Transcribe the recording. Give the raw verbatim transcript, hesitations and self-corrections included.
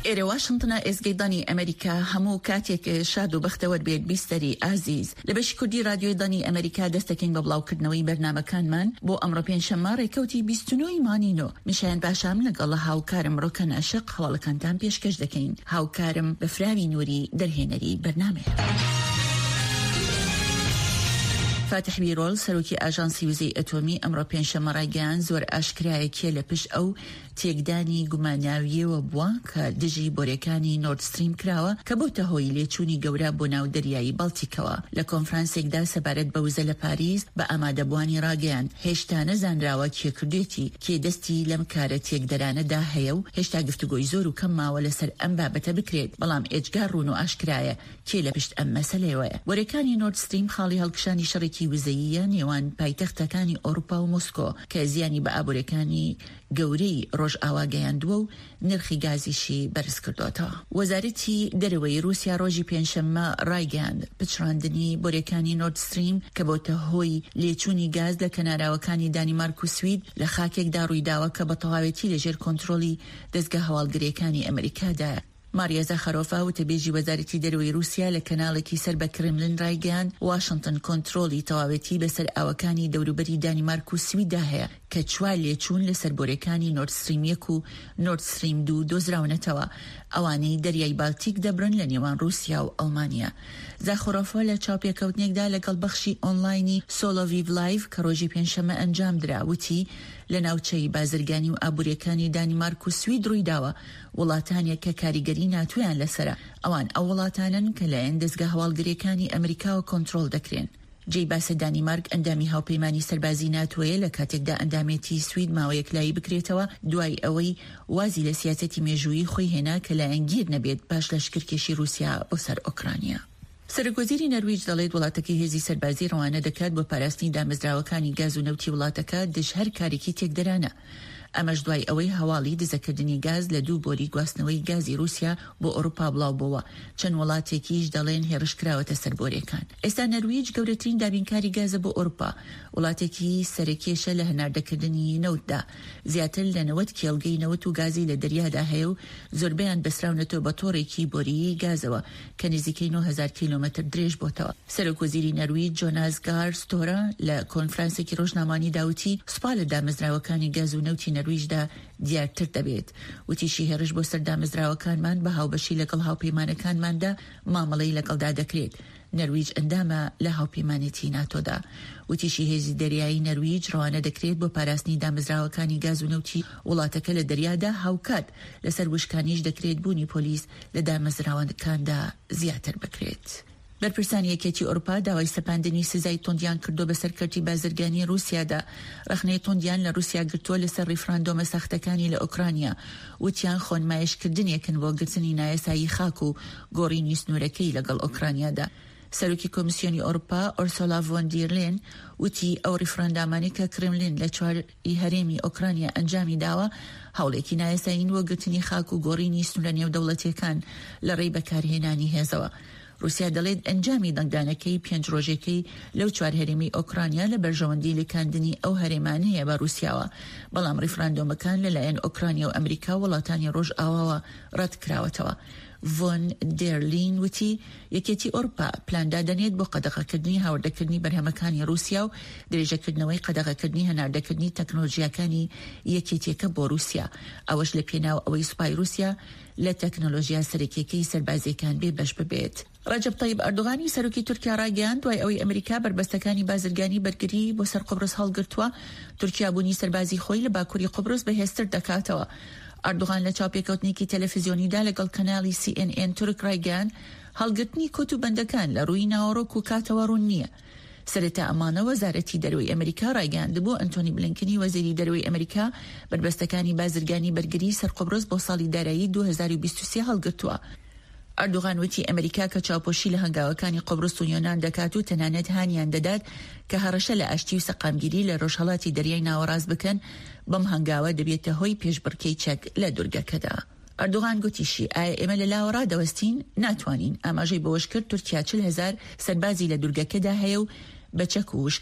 ئێرە واشنتنە ئێزگەی ئەمریکا هەموو کاتێک شاد و بەختەوەر بێت بیستەری ئازیز لە بەشی کوردی رادیۆی دانی ئەمریکا دەستەکەین بە بڵاوکردنەوەی بەرنامەکانمان بۆ ئەمڕۆ پێنجشەممە ڕێکەوتی بیست و نۆ مانینۆ میشایەن باشام لەگەڵ هاوکارم ڕۆکەن عاشق هەواڵەکانتان پێشکەش دەکەین. هاوکارم بە فراوی نووری دەرهێنەری بەرنامەیە. فاتح بیرۆل سەرۆکی ئاژانسی وزەی ئەتۆمی ئەمڕۆ پێنجشەممە ڕایگەیاند زۆر ئاشکرایەکیە لە پشت ئەو تێکدانی گوماناویەوە بووە کە دژی بۆرەکانی نۆرد ستریم کراوە کە بۆتە هۆی لێچوونی گەورە بۆ ناو دەریایی بەڵتیکەوە. لە کۆنفرانسێکدا سەبارەت بە وزە لە پاریس بە ئامادەبوانی ڕاگەیاند هێشتا نەزانراوە کێ کردوێتی کێ دەستی لەم کارە تێکدەرانەدا هەیە و هێشتا گفتوگۆی زۆر و کەم ماوە لەسەر ئەم بابەتە بکرێت، بەڵام ئێجگار ڕوون و ئاشکرایە کێ لە پشت ئەم مەسەلەیەوەیە. بۆرەکانی نۆرد ستریم خاڵی هەڵکشانی شەڕێکی وزەییە نێوان پایتەختەکانی ئەوروپا و مۆسکۆ کە زیانی بە ئابوورەکانی گەورەی ڕۆژ ئاواگەیاندووە و نرخی گازیشی بەرز کردوەتەوە. وەزارەتی دەرەوەی رووسیا ڕۆژی پێنجشەممە ڕایگەیاند پچڕاندنی بۆرەکانی نۆرد ستریم کە بۆتە هۆی لێچوونی گاز لە کەناراوەکانی دانیمارک و سوید لە خاکێکدا ڕوویداوە کە بە تەواوەتی لەژێر کۆنتڕۆلی دەستگا هەواڵگرەکانی ئەمریکادایە. ماریا زاخارۆفا وتەبێژی وەزارەتی دەرەوەی رووسیا لە کەناڵێکی سەر بە کرملن ڕایگەیاند واشنتن کۆنتڕۆلی تەواوەتی بەسەر ئاوەکانی دەوروبەری دانیمارک و سویددا هەیە کە چوار لێچوون لە سەربۆرەکانی نۆرد ستریم یەک و نۆرد ستریم دوو دۆزراونەتەوە، ئەوانەی دەریای بالتیک دەبرن لە نێوان رووسیا و ئەڵمانیا. زاخۆرۆفا لە چاوپێکەوتنێکدا لەگەڵ بەخشی ئۆنلاینی سۆلۆڤیڤ لایڤ کە ڕۆژی پێنجشەممە ئەنجام درا وتی لە ناوچەی بازرگانی و ئابوورەکانی دانیمارک و سوید ڕوویداوە وڵاتانێک کە کاریگەری ناتویان لەسرە، ئەوان ئەو وڵاتانن کە لایەن دەستگا هەواڵگرەکانی ئەمریکاوە کۆنتڕۆڵ دەکرێن. جێی باسە دانیمارک ئەندامی هاوپەیمانی سەربازی ناتوەیە لە کاتێکدا ئەندامێتی سوید ماوەیەک لای بکرێتەوە دوای ئەوەی وازی لە سیاسەتی مێژووی خۆی هێنا کە لایەنگیر نەبێت باش لەشکرکێشی رووسیا بۆ سەر ئۆکرانیا. سەرۆکوەزیری نەرویج دەڵێت وڵاتەکەی هێزی سەربازی ڕەوانە دەکات بۆ پاراستنی دامەزراوەکانی گاز و نەوتی وڵاتەکە دژ هەر کارێکی تێکدەرانە. ئەمەش دوای ئەوەی هەواڵی دزەکردنی گاز لە دوو بۆری گواستنەوەی گازی رووسیا بۆ ئەوروپا بڵاو بووە. چەند وڵاتێکیش دەڵێن هێرشکراوەتە سەربۆرەکان. ئێستا نەرویج گەورەترین دابینکاری گازە بۆ ئەوروپا، وڵاتێکی سەرکێشە لە هەناردەکردنی نەوتدا. زیاتر لە نەوەت کێڵگەی نەوت و گازی لە دەریادا هەیە و زۆربیان بەسراونەتەوە بە تۆڕێکی بۆریی گازەوە کە نزیکەی نۆ هەزار کیلۆمەتر درێژ بۆتەوە. سەرۆکوەزیری نەرویج جۆناس گار ستۆرە لە کۆنفرانسێکی ڕۆژنامانی داوتی سوپا لە دامەزراوەکانی گاز و نەوتی نەرویجدا دیارتر دەبێت. وتیشی هێرش بۆ سەر دامەزراوەکانمان بە هاوبەشی لەگەڵ هاوپەیمانەکانماندا مامەڵەی لەگەڵدا دەکرێت. نەرویج ئەندامە لە هاوپەیمانێتی ناتۆدا. وتیشی هێزی دەریایی نەرویج ڕەوانە دەکرێت بۆ پاراستنی دامەزراوەکانی گاز و نەوتی وڵاتەکە لە دەریادا هاوکات لەسەر وشکانیش دەکرێت بوونی پۆلیس لە دامەزراوەکاندا زیاتر بکرێت. بەرپرسانی یەکێتی ئەوروپا داوای سەپاندنی سزای تۆندیان کردو بەسەر کەرتی بازرگانی رووسیادا. ڕخنەی تۆندیان لە رووسیا گرتووە لەسەر ڕیفراندۆمە سەختەکانی لە ئۆکرانیا. وتیان خۆنمایشکردنێکن بۆ گرتنی نایەسایی خاک و گۆڕینی سنوورەکەی لەگەڵ ئۆکرانیادا. سەرۆکی کۆمیسیۆنی ئەوروپا ئۆرسۆلا ڤۆن دیر لێن وتی ئەو ڕیفراندامانی کە کرملین لە چواری هەرێمی ئۆکرانیا ئەنجامی داوە هەوڵێکی نایەسایین وە گرتنی خاک و گۆڕینی سنوورە نێودەوڵەتیەکان لە ڕێی بەکارهێنانی هێزەوە. رووسیا دەڵێت ئەنجامی دەنگدانەکەی پێنج ڕۆژێکەی لەو چوار هەرێمی ئۆکرانیا لە بەرژەوەندی لێکاندنی ئەو هەرێمانەیە بە رووسیاوە، بەڵام ڕیفراندۆمەکان لەلایەن ئۆکرانیا و ئەمریکا وڵاتانی ڕۆژ ئاواوە ڕەت کراوەتەوە. ڤۆن دێرلین وتی یەکێتی ئەوروپا پلاندا دەنێت بۆ قەدەغەکردنی هاوردەکردنی بەرهەمەکانی رووسیا و درێژەکردنەوەی قەدەغەکردنی هەناردەکردنی تەکنۆلۆژیاکانی یەکێتیەکە بۆ رووسیا، ئەوەش لە پێناو ئەوەی سوپای رووسیا لە تەکنۆلۆژیا سەرەکیەکەی سەربازیەکان بێ بەش ببێت. ڕەجەب تەیب ئەردۆغانی سەرۆکی تورکیا ڕایگەیاند دوای ئەوەی ئەمریکا بربەستەکانی بازرگانی بەرگری بۆ سەر قوبرس هەڵگرتووە تورکیا بوونی سەربازی خۆی لە باکووری قوبرس بەهێزتر دەکاتەوە. ئەردۆغان لە چاوپێکەوتنێکی تەلەڤیزیۆنیدا لەگەڵ کەناڵی سی ئێن ئێن تورک ڕایگەیاند هەڵگرتنی کۆت و بەندەکان لە ڕووی ناوەڕۆک و کاتەوە ڕوون نییە. سەرەتا ئەمانە وەزارەتی دەرەوەی ئەمریکا ڕایگەیاندبوو ئەنتۆنی بلینکنی وەزیری دەرەوەی ئەمریکا بربەستەکانی بازرگانی بەرگری سەر قوبرس بۆ ساڵی دارایی دوو هەزار و بیست و سێ هەڵگرتووە. ئەردۆغان وتی ئەمریکا کە چاوپۆشی لە هەنگاوەکانی قوبرس و یۆنان دەکات و تەنانەت هانیان دەدات کە هەڕەشە لە ئاشتی و سەقامگیری لە ڕۆژهەڵاتی دەریای ناوەڕاست بکەن، بەم هەنگاوە دەبێتە هۆی پێشبڕکێی چەک لە دوورگەکەدا. ئەردۆغان گوتیشی ئایا ئێمە لە لاوەڕا دەوەستین ناتوانین ئاماژەی بەوەش کرد تورکیا چل هەزار سەربازی لە دوورگەکەدا هەیە و بە چەک و